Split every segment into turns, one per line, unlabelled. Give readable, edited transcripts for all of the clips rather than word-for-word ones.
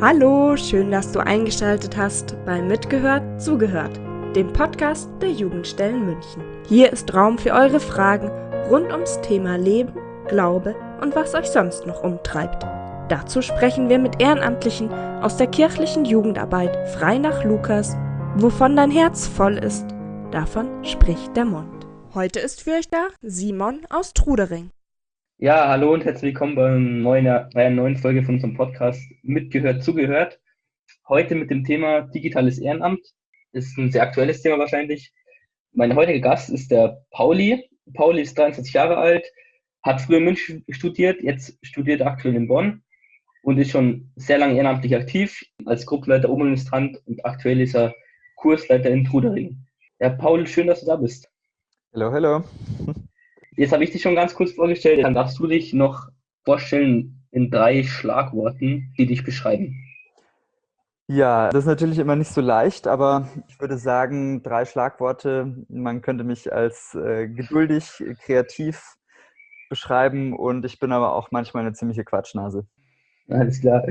Hallo, schön, dass du eingeschaltet hast bei Mitgehört, Zugehört, dem Podcast der Jugendstellen München. Hier ist Raum für eure Fragen rund ums Thema Leben, Glaube und was euch sonst noch umtreibt. Dazu sprechen wir mit Ehrenamtlichen aus der kirchlichen Jugendarbeit frei nach Lukas. Wovon dein Herz voll ist, davon spricht der Mund. Heute ist für euch da Simon aus Trudering.
Ja, hallo und herzlich willkommen bei einer neuen Folge von unserem Podcast Mitgehört, Zugehört. Heute mit dem Thema digitales Ehrenamt. Ist ein sehr aktuelles Thema wahrscheinlich. Mein heutiger Gast ist der Pauli. Pauli ist 23 Jahre alt, hat früher in München studiert, jetzt studiert er aktuell in Bonn und ist schon sehr lange ehrenamtlich aktiv als Gruppenleiter Oberministrant und aktuell ist er Kursleiter in Trudering. Ja, Paul, schön, dass du da bist.
Hallo.
Jetzt habe ich dich schon ganz kurz vorgestellt. Dann darfst du dich noch vorstellen in 3 Schlagworten, die dich beschreiben.
Ja, das ist natürlich immer nicht so leicht, aber ich würde sagen, 3 Schlagworte. Man könnte mich als geduldig, kreativ beschreiben und ich bin aber auch manchmal eine ziemliche Quatschnase.
Alles klar.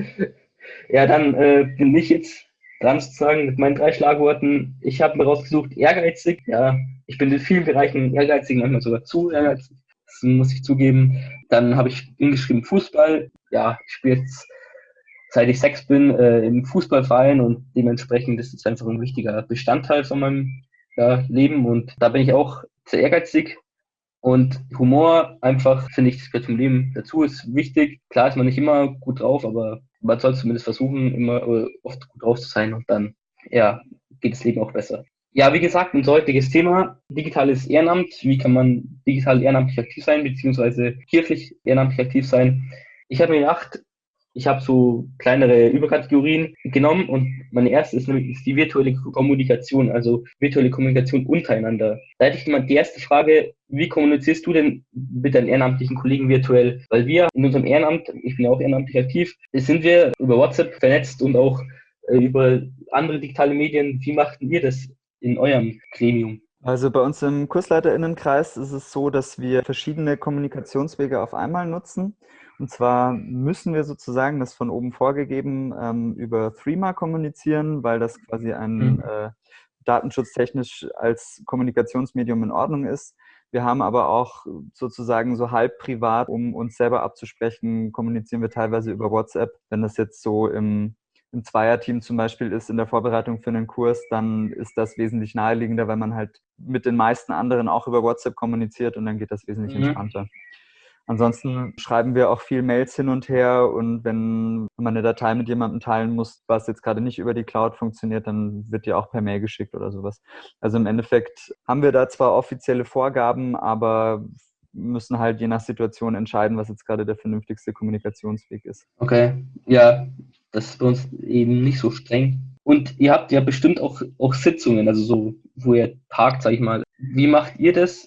Ja, dann bin ich jetzt dran sozusagen mit meinen 3 Schlagworten. Ich habe mir rausgesucht, ehrgeizig. Ja, ich bin in vielen Bereichen ehrgeizig, manchmal sogar zu ehrgeizig. Das muss ich zugeben. Dann habe ich hingeschrieben Fußball. Ja, ich spiele jetzt, seit ich 6 bin, im Fußballverein und dementsprechend ist es einfach ein wichtiger Bestandteil von meinem Leben und da bin ich auch sehr ehrgeizig. Und Humor einfach, finde ich, das gehört zum Leben dazu, ist wichtig. Klar ist man nicht immer gut drauf, aber man soll zumindest versuchen, immer oft gut drauf zu sein und dann, ja, geht das Leben auch besser. Ja, wie gesagt, unser heutiges Thema, digitales Ehrenamt. Wie kann man digital ehrenamtlich aktiv sein, beziehungsweise kirchlich ehrenamtlich aktiv sein? Ich habe mir gedacht, ich habe so kleinere Überkategorien genommen und meine erste ist nämlich die virtuelle Kommunikation, also virtuelle Kommunikation untereinander. Da hätte ich mal die erste Frage, wie kommunizierst du denn mit deinen ehrenamtlichen Kollegen virtuell? Weil wir in unserem Ehrenamt, ich bin ja auch ehrenamtlich aktiv, sind wir über WhatsApp vernetzt und auch über andere digitale Medien. Wie macht ihr das in eurem Gremium?
Also bei uns im KursleiterInnenkreis ist es so, dass wir verschiedene Kommunikationswege auf einmal nutzen. Und zwar müssen wir sozusagen das von oben vorgegeben über Threema kommunizieren, weil das quasi ein datenschutztechnisch als Kommunikationsmedium in Ordnung ist. Wir haben aber auch sozusagen so halb privat, um uns selber abzusprechen, kommunizieren wir teilweise über WhatsApp. Wenn das jetzt so im Zweierteam zum Beispiel ist in der Vorbereitung für einen Kurs, dann ist das wesentlich naheliegender, weil man halt mit den meisten anderen auch über WhatsApp kommuniziert und dann geht das wesentlich entspannter. Ansonsten schreiben wir auch viel Mails hin und her und wenn man eine Datei mit jemandem teilen muss, was jetzt gerade nicht über die Cloud funktioniert, dann wird die auch per Mail geschickt oder sowas. Also im Endeffekt haben wir da zwar offizielle Vorgaben, aber müssen halt je nach Situation entscheiden, was jetzt gerade der vernünftigste Kommunikationsweg ist.
Okay, ja, das ist bei uns eben nicht so streng. Und ihr habt ja bestimmt auch Sitzungen, also so, wo ihr tagt, sag ich mal. Wie macht ihr das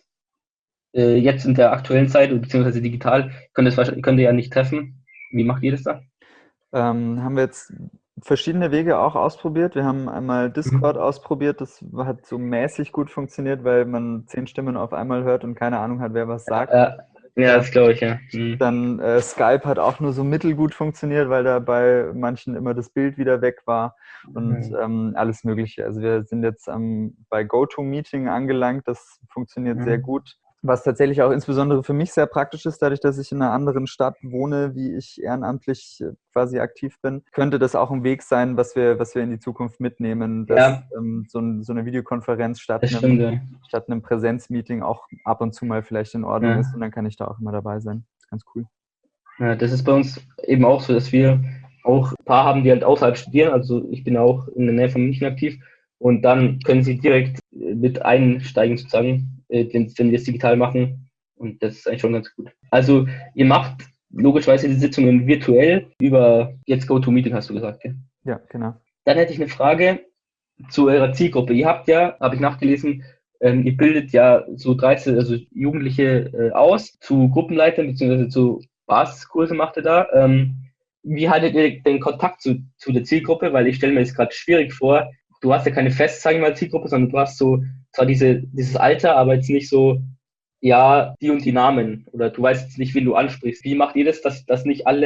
jetzt in der aktuellen Zeit, beziehungsweise digital? Könnt ihr ja nicht treffen. Wie macht ihr das da?
Haben wir jetzt verschiedene Wege auch ausprobiert. Wir haben einmal Discord ausprobiert, das hat so mäßig gut funktioniert, weil man 10 Stimmen auf einmal hört und keine Ahnung hat, wer was sagt.
Ja, das glaube ich, ja.
Dann Skype hat auch nur so mittelgut funktioniert, weil da bei manchen immer das Bild wieder weg war und alles Mögliche. Also wir sind jetzt bei GoToMeeting angelangt, das funktioniert sehr gut. Was tatsächlich auch insbesondere für mich sehr praktisch ist, dadurch, dass ich in einer anderen Stadt wohne, wie ich ehrenamtlich quasi aktiv bin, könnte das auch ein Weg sein, was wir in die Zukunft mitnehmen, dass so eine Videokonferenz statt einem Präsenzmeeting auch ab und zu mal vielleicht in Ordnung ist und dann kann ich da auch immer dabei sein. Das ist ganz cool.
Ja, das ist bei uns eben auch so, dass wir auch ein paar haben, die halt außerhalb studieren, also ich bin auch in der Nähe von München aktiv und dann können sie direkt mit einsteigen sozusagen, wenn wir es digital machen und das ist eigentlich schon ganz gut. Also ihr macht logischerweise die Sitzungen virtuell über jetzt GoToMeeting, hast du gesagt, ja?
Ja, genau.
Dann hätte ich eine Frage zu eurer Zielgruppe. Ihr habt ja, habe ich nachgelesen, ihr bildet ja so 13, also Jugendliche aus zu Gruppenleitern bzw. zu Basiskurse macht ihr da. Wie haltet ihr den Kontakt zu der Zielgruppe? Weil ich stelle mir das gerade schwierig vor. Du hast ja keine fest, sagen wir mal, Zielgruppe, sondern du hast so zwar dieses Alter, aber jetzt nicht so, ja, die und die Namen. Oder du weißt jetzt nicht, wen du ansprichst. Wie macht ihr das, dass nicht alle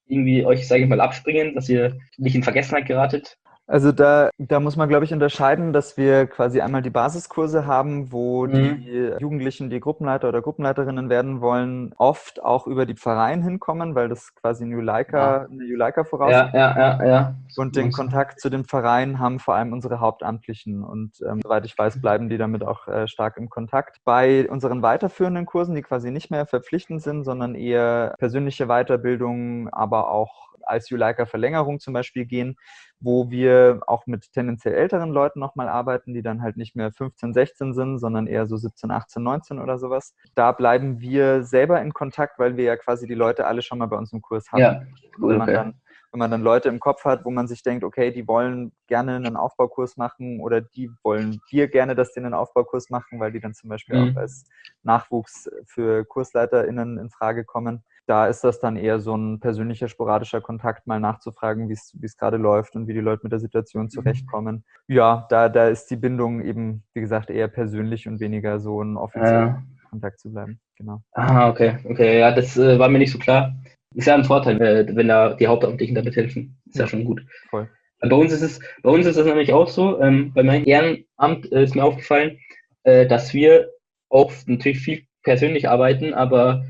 irgendwie euch, sage ich mal, abspringen, dass ihr nicht in Vergessenheit geratet?
Also da muss man, glaube ich, unterscheiden, dass wir quasi einmal die Basiskurse haben, wo die Jugendlichen, die Gruppenleiter oder Gruppenleiterinnen werden wollen, oft auch über die Pfarreien hinkommen, weil das quasi eine Juleika voraussetzt.
Ja.
Und den Kontakt zu den Pfarreien haben vor allem unsere Hauptamtlichen. Und soweit ich weiß, bleiben die damit auch stark im Kontakt. Bei unseren weiterführenden Kursen, die quasi nicht mehr verpflichtend sind, sondern eher persönliche Weiterbildung, aber auch als Juleika-Verlängerung zum Beispiel gehen, wo wir auch mit tendenziell älteren Leuten nochmal arbeiten, die dann halt nicht mehr 15, 16 sind, sondern eher so 17, 18, 19 oder sowas. Da bleiben wir selber in Kontakt, weil wir ja quasi die Leute alle schon mal bei uns im Kurs hatten.
Ja, cool,
Wenn man dann Leute im Kopf hat, wo man sich denkt, okay, die wollen gerne einen Aufbaukurs machen oder die wollen wir gerne, dass die einen Aufbaukurs machen, weil die dann zum Beispiel auch als Nachwuchs für KursleiterInnen in Frage kommen. Da ist das dann eher so ein persönlicher, sporadischer Kontakt, mal nachzufragen, wie es gerade läuft und wie die Leute mit der Situation zurechtkommen. Ja, da ist die Bindung eben, wie gesagt, eher persönlich und weniger so ein offizieller Kontakt zu bleiben. Genau.
Ah, okay. Ja, das war mir nicht so klar. Ist ja ein Vorteil, wenn da die Hauptamtlichen damit helfen. Ist ja schon gut.
Voll.
Bei uns ist es nämlich auch so, bei meinem Ehrenamt ist mir aufgefallen, dass wir auch natürlich viel persönlich arbeiten, aber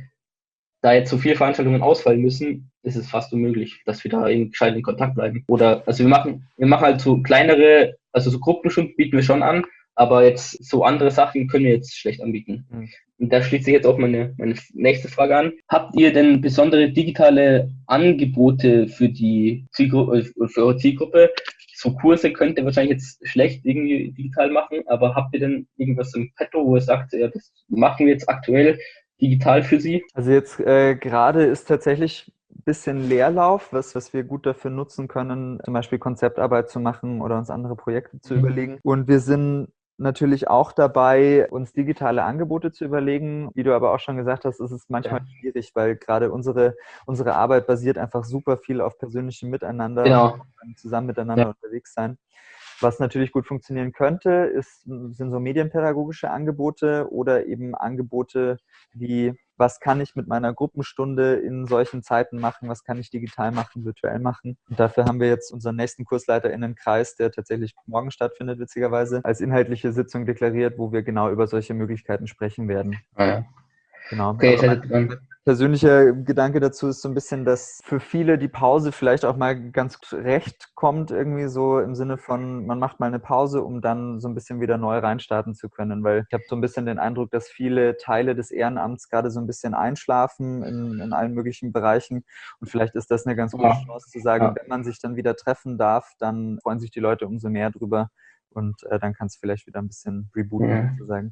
da jetzt so viele Veranstaltungen ausfallen müssen, ist es fast unmöglich, dass wir da eben gescheit in Kontakt bleiben. Oder, also wir machen halt so kleinere, also so Gruppenstunden bieten wir schon an, aber jetzt so andere Sachen können wir jetzt schlecht anbieten. Und da schließt sich jetzt auch meine nächste Frage an. Habt ihr denn besondere digitale Angebote für die für eure Zielgruppe? So Kurse könnt ihr wahrscheinlich jetzt schlecht irgendwie digital machen, aber habt ihr denn irgendwas im Petto, wo ihr sagt, ja, das machen wir jetzt aktuell digital für Sie?
Also jetzt gerade ist tatsächlich ein bisschen Leerlauf, was wir gut dafür nutzen können, zum Beispiel Konzeptarbeit zu machen oder uns andere Projekte zu überlegen. Und wir sind natürlich auch dabei, uns digitale Angebote zu überlegen. Wie du aber auch schon gesagt hast, ist es manchmal schwierig, weil gerade unsere Arbeit basiert einfach super viel auf persönlichem Miteinander,
Genau.
zusammen miteinander unterwegs sein. Was natürlich gut funktionieren könnte, sind so medienpädagogische Angebote oder eben Angebote wie, was kann ich mit meiner Gruppenstunde in solchen Zeiten machen, was kann ich digital machen, virtuell machen. Und dafür haben wir jetzt unseren nächsten KursleiterInnenkreis, der tatsächlich morgen stattfindet, witzigerweise, als inhaltliche Sitzung deklariert, wo wir genau über solche Möglichkeiten sprechen werden. Genau.
Okay,
persönlicher Gedanke dazu ist so ein bisschen, dass für viele die Pause vielleicht auch mal ganz recht kommt, irgendwie so im Sinne von, man macht mal eine Pause, um dann so ein bisschen wieder neu reinstarten zu können, weil ich habe so ein bisschen den Eindruck, dass viele Teile des Ehrenamts gerade so ein bisschen einschlafen in allen möglichen Bereichen und vielleicht ist das eine ganz gute Chance zu sagen, wenn man sich dann wieder treffen darf, dann freuen sich die Leute umso mehr drüber und dann kann es vielleicht wieder ein bisschen rebooten, sozusagen.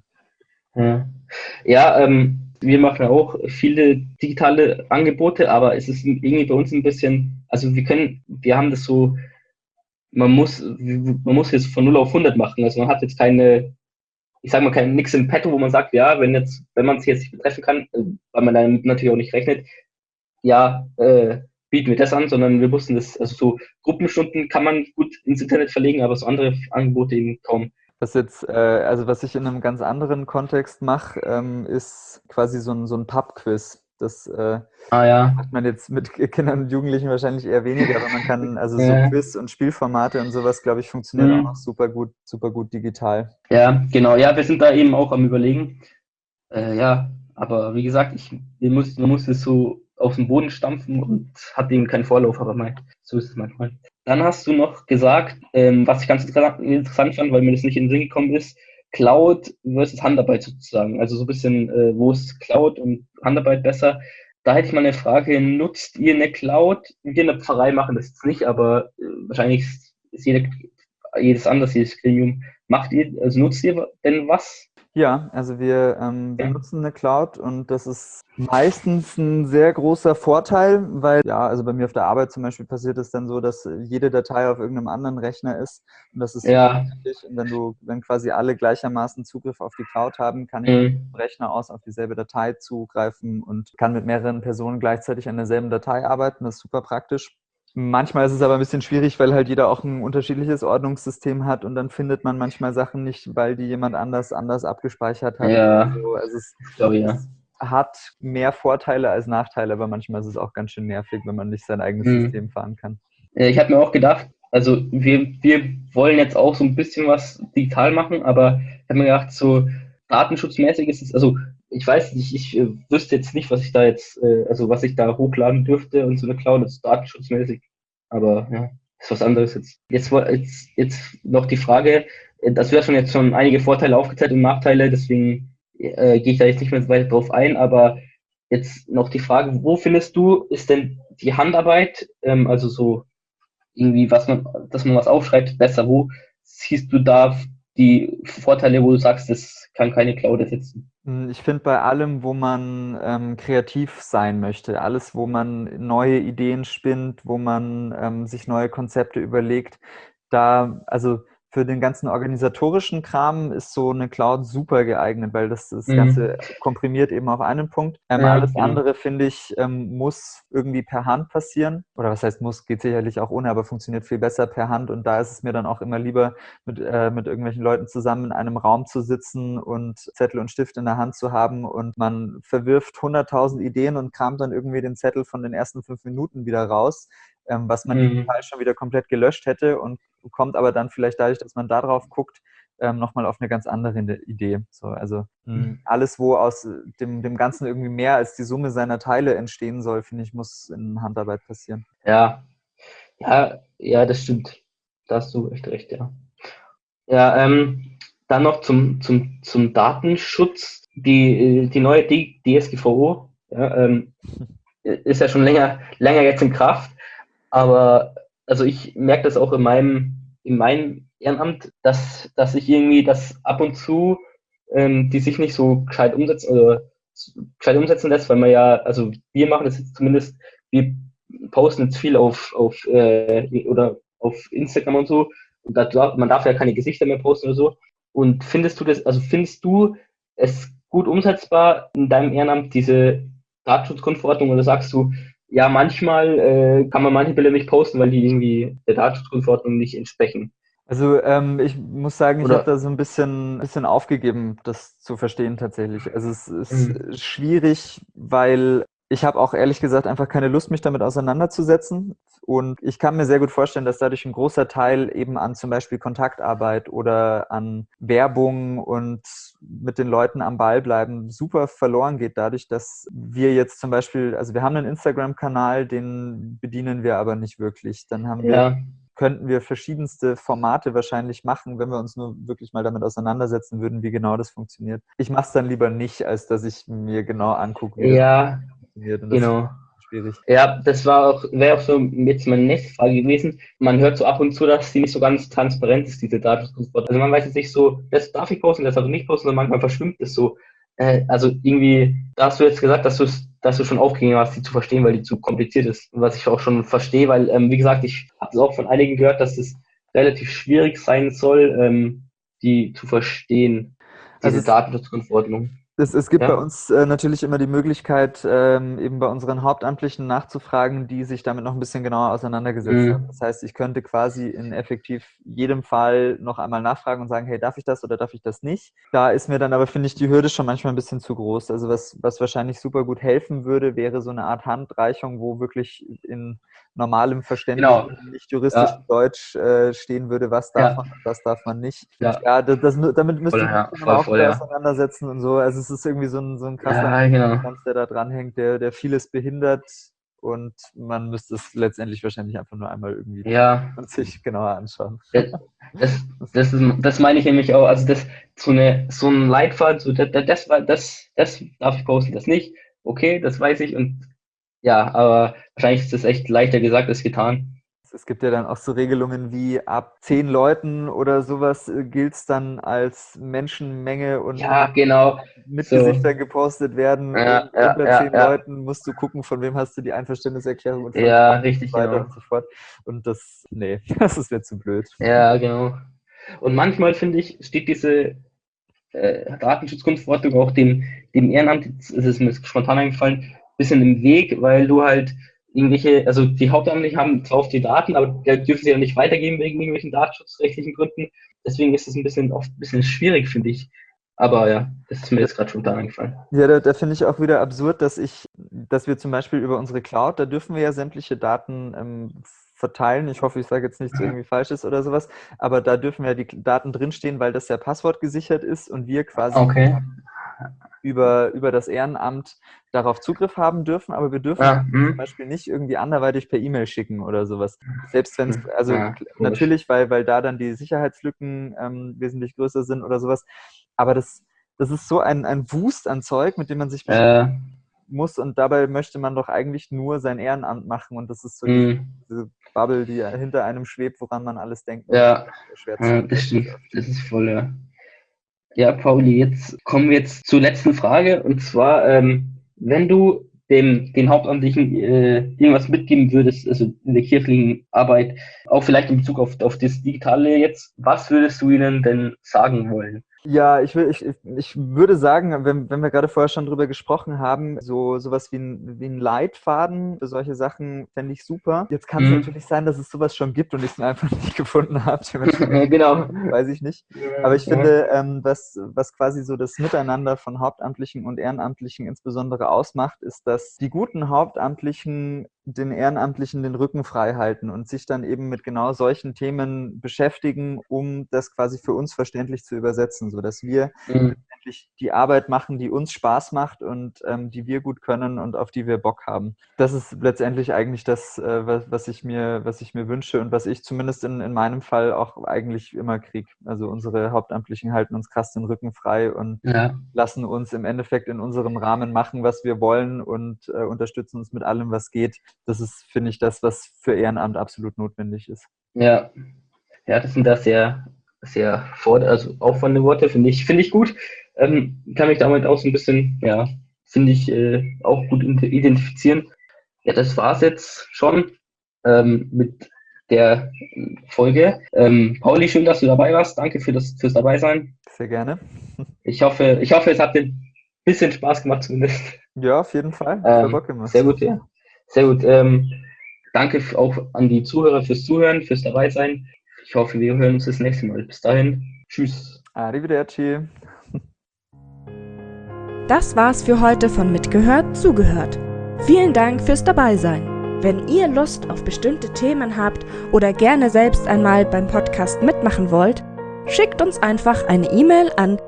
Ja, wir machen auch viele digitale Angebote, aber es ist irgendwie bei uns ein bisschen, also wir haben das so, man muss jetzt von 0 auf 100 machen, also man hat jetzt ich sag mal, nix im Petto, wo man sagt, ja, wenn man sich jetzt nicht betreffen kann, weil man dann natürlich auch nicht rechnet, bieten wir das an, sondern wir mussten das, also so Gruppenstunden kann man gut ins Internet verlegen, aber so andere Angebote eben kaum.
Was ich in einem ganz anderen Kontext mache, ist quasi so ein Pub-Quiz. Das macht man jetzt mit Kindern und Jugendlichen wahrscheinlich eher weniger, aber man kann, also so Quiz- und Spielformate und sowas, glaube ich, funktioniert auch noch super gut digital.
Ja, genau. Ja, wir sind da eben auch am Überlegen. Aber wie gesagt, man muss es so auf den Boden stampfen und hat eben keinen Vorlauf, aber so ist es manchmal. Dann hast du noch gesagt, was ich ganz interessant fand, weil mir das nicht in den Sinn gekommen ist, Cloud versus Handarbeit sozusagen. Also so ein bisschen, wo ist Cloud und Handarbeit besser? Da hätte ich mal eine Frage, nutzt ihr eine Cloud? Wir in der Pfarrei machen das jetzt nicht, aber wahrscheinlich ist jedes anders, jedes Gremium. Nutzt ihr denn was?
Ja, also wir nutzen eine Cloud und das ist meistens ein sehr großer Vorteil, weil, also bei mir auf der Arbeit zum Beispiel passiert es dann so, dass jede Datei auf irgendeinem anderen Rechner ist und das ist super wichtig. Und wenn quasi alle gleichermaßen Zugriff auf die Cloud haben, kann ich vom Rechner aus auf dieselbe Datei zugreifen und kann mit mehreren Personen gleichzeitig an derselben Datei arbeiten. Das ist super praktisch. Manchmal ist es aber ein bisschen schwierig, weil halt jeder auch ein unterschiedliches Ordnungssystem hat und dann findet man manchmal Sachen nicht, weil die jemand anders abgespeichert hat.
Ja,
so. Also hat mehr Vorteile als Nachteile, aber manchmal ist es auch ganz schön nervig, wenn man nicht sein eigenes System fahren kann.
Ich habe mir auch gedacht, also wir wollen jetzt auch so ein bisschen was digital machen, aber ich habe mir gedacht, so datenschutzmäßig ist es, also ich weiß nicht, ich wüsste jetzt nicht, was ich da jetzt, also was ich da hochladen dürfte und so eine Cloud, das ist datenschutzmäßig, aber ja, ist was anderes jetzt. Jetzt noch die Frage, das wäre jetzt schon einige Vorteile aufgezählt und Nachteile, deswegen gehe ich da jetzt nicht mehr so weit drauf ein, aber jetzt noch die Frage, wo findest du, ist denn die Handarbeit, also so irgendwie, dass man was aufschreibt, besser? Wo siehst du da die Vorteile, wo du sagst, das kann keine Cloud ersetzen?
Ich finde bei allem, wo man kreativ sein möchte, alles, wo man neue Ideen spinnt, wo man sich neue Konzepte überlegt, also für den ganzen organisatorischen Kram ist so eine Cloud super geeignet, weil das Ganze komprimiert eben auf einen Punkt. Alles andere, finde ich, muss irgendwie per Hand passieren. Oder was heißt muss, geht sicherlich auch ohne, aber funktioniert viel besser per Hand. Und da ist es mir dann auch immer lieber, mit irgendwelchen Leuten zusammen in einem Raum zu sitzen und Zettel und Stift in der Hand zu haben und man verwirft 100.000 Ideen und kramt dann irgendwie den Zettel von den ersten 5 Minuten wieder raus, was man digital schon wieder komplett gelöscht hätte und kommt aber dann vielleicht dadurch, dass man da drauf guckt, nochmal auf eine ganz andere Idee. So, also alles, wo aus dem Ganzen irgendwie mehr als die Summe seiner Teile entstehen soll, finde ich, muss in Handarbeit passieren.
Ja, das stimmt. Da hast du echt recht, ja. Ja, dann noch zum Datenschutz. Die neue DSGVO ist ja schon länger jetzt in Kraft, aber also ich merke das auch in meinem Ehrenamt, dass ich irgendwie das ab und zu die sich nicht so gescheit umsetzen lässt, weil man ja, also wir machen das jetzt zumindest, wir posten jetzt viel auf Instagram und so, und man darf ja keine Gesichter mehr posten oder so. Und findest du es gut umsetzbar in deinem Ehrenamt, diese Datenschutzgrundverordnung, oder sagst du, ja, manchmal kann man manche Bilder nicht posten, weil die irgendwie der Datenschutzgrundverordnung nicht entsprechen?
Also ich muss sagen, ich habe da so ein bisschen aufgegeben, das zu verstehen tatsächlich. Also es ist schwierig, weil ich habe auch ehrlich gesagt einfach keine Lust, mich damit auseinanderzusetzen. Und ich kann mir sehr gut vorstellen, dass dadurch ein großer Teil eben an zum Beispiel Kontaktarbeit oder an Werbung und mit den Leuten am Ball bleiben super verloren geht, dadurch, dass wir jetzt zum Beispiel, also wir haben einen Instagram-Kanal, den bedienen wir aber nicht wirklich. Dann könnten wir verschiedenste Formate wahrscheinlich machen, wenn wir uns nur wirklich mal damit auseinandersetzen würden, wie genau das funktioniert. Ich mache es dann lieber nicht, als dass ich mir genau angucke, wie das funktioniert. Und das ist schwierig.
Ja, wäre auch so jetzt meine nächste Frage gewesen. Man hört so ab und zu, dass sie nicht so ganz transparent ist, diese Datenschutzgrundverordnung. Also man weiß jetzt nicht so, das darf ich posten, das darf ich nicht posten, sondern manchmal verschwimmt es so. Also irgendwie, da hast du jetzt gesagt, dass du schon aufgegeben hast, die zu verstehen, weil die zu kompliziert ist. Was ich auch schon verstehe, weil, wie gesagt, ich habe es auch von einigen gehört, dass es relativ schwierig sein soll, die zu verstehen, diese Datenschutzgrundverordnung.
Es gibt bei uns natürlich immer die Möglichkeit, eben bei unseren Hauptamtlichen nachzufragen, die sich damit noch ein bisschen genauer auseinandergesetzt haben. Das heißt, ich könnte quasi in effektiv jedem Fall noch einmal nachfragen und sagen, hey, darf ich das oder darf ich das nicht? Da ist mir dann aber, finde ich, die Hürde schon manchmal ein bisschen zu groß. Also was wahrscheinlich super gut helfen würde, wäre so eine Art Handreichung, wo wirklich in normalem Verständnis, nicht juristischem Deutsch stehen würde, was darf man und was darf man nicht. Damit müsste ich mich auch auseinandersetzen und so. Also es ist irgendwie so ein krasser der da dranhängt, der vieles behindert, und man müsste es letztendlich wahrscheinlich einfach nur einmal irgendwie sich genauer anschauen.
Das meine ich nämlich auch. Also so ein Leitfaden, so das darf ich posten, das nicht. Okay, das weiß ich, und ja, aber wahrscheinlich ist das echt leichter gesagt als getan.
Es gibt ja dann auch so Regelungen wie ab 10 Leuten oder sowas gilt es dann als Menschenmenge und mit Gesichtern gepostet werden. Unter 10 Leuten musst du gucken, von wem hast du die Einverständniserklärung und
richtig,
so weiter und so fort. Und das ist mir zu blöd.
Ja, genau. Und manchmal, finde ich, steht diese Datenschutzgrundverordnung auch dem Ehrenamt, ist es mir spontan eingefallen, ein bisschen im Weg, weil du halt also die Hauptamtlichen haben zwar oft die Daten, aber die dürfen sie ja nicht weitergeben wegen irgendwelchen datenschutzrechtlichen Gründen. Deswegen ist es oft ein bisschen schwierig, finde ich, Aber ja, das ist mir jetzt gerade schon da eingefallen.
Ja, da finde ich auch wieder absurd, dass wir zum Beispiel über unsere Cloud, da dürfen wir ja sämtliche Daten verteilen. Ich hoffe, ich sage jetzt nichts irgendwie Falsches oder sowas, aber da dürfen ja die Daten drinstehen, weil das ja passwortgesichert ist und wir quasi über das Ehrenamt darauf Zugriff haben dürfen, aber wir dürfen zum Beispiel nicht irgendwie anderweitig per E-Mail schicken oder sowas. Selbst wenn es, natürlich, weil da dann die Sicherheitslücken wesentlich größer sind oder sowas, aber das ist so ein Wust an Zeug, mit dem man sich beschäftigen muss, und dabei möchte man doch eigentlich nur sein Ehrenamt machen, und das ist so diese Bubble, die hinter einem schwebt, woran man alles denkt.
Ja, das stimmt. Das ist voll, ja. Ja, Pauli, jetzt kommen wir zur letzten Frage, und zwar, wenn du den Hauptamtlichen irgendwas mitgeben würdest, also in der kirchlichen Arbeit, auch vielleicht in Bezug auf das Digitale jetzt, was würdest du ihnen denn sagen wollen?
Ja, ich würde sagen, wenn wir gerade vorher schon drüber gesprochen haben, sowas wie ein Leitfaden für solche Sachen fände ich super. Jetzt kann es natürlich sein, dass es sowas schon gibt und ich es einfach nicht gefunden habe.
Genau.
Weiß ich nicht. Aber ich finde, was quasi so das Miteinander von Hauptamtlichen und Ehrenamtlichen insbesondere ausmacht, ist, dass die guten Hauptamtlichen den Ehrenamtlichen den Rücken frei halten und sich dann eben mit genau solchen Themen beschäftigen, um das quasi für uns verständlich zu übersetzen, sodass wir letztendlich die Arbeit machen, die uns Spaß macht und die wir gut können und auf die wir Bock haben. Das ist letztendlich eigentlich das, was ich mir wünsche und was ich zumindest in meinem Fall auch eigentlich immer kriege. Also unsere Hauptamtlichen halten uns krass den Rücken frei und lassen uns im Endeffekt in unserem Rahmen machen, was wir wollen, und unterstützen uns mit allem, was geht. Das ist, finde ich, das, was für Ehrenamt absolut notwendig ist.
Ja, das sind da sehr, sehr auffallende Worte, finde ich gut. Kann mich damit auch so ein bisschen, finde ich, auch gut identifizieren. Ja, das war's jetzt schon mit der Folge. Pauli, schön, dass du dabei warst. Danke fürs Dabeisein.
Sehr gerne.
Ich hoffe, es hat dir ein bisschen Spaß gemacht zumindest.
Ja, auf jeden Fall. Hat Bock gemacht.
Sehr gut, ja. Sehr gut. Danke auch an die Zuhörer fürs Zuhören, fürs Dabeisein. Ich hoffe, wir hören uns das nächste Mal. Bis dahin. Tschüss.
Arrivederci.
Das war's für heute von Mitgehört, Zugehört. Vielen Dank fürs Dabeisein. Wenn ihr Lust auf bestimmte Themen habt oder gerne selbst einmal beim Podcast mitmachen wollt, schickt uns einfach eine E-Mail an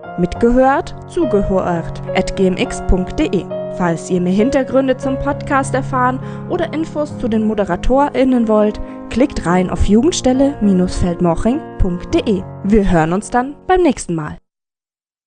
mitgehört@gmx.de. Falls ihr mehr Hintergründe zum Podcast erfahren oder Infos zu den ModeratorInnen wollt, klickt rein auf jugendstelle-feldmoching.de. Wir hören uns dann beim nächsten Mal.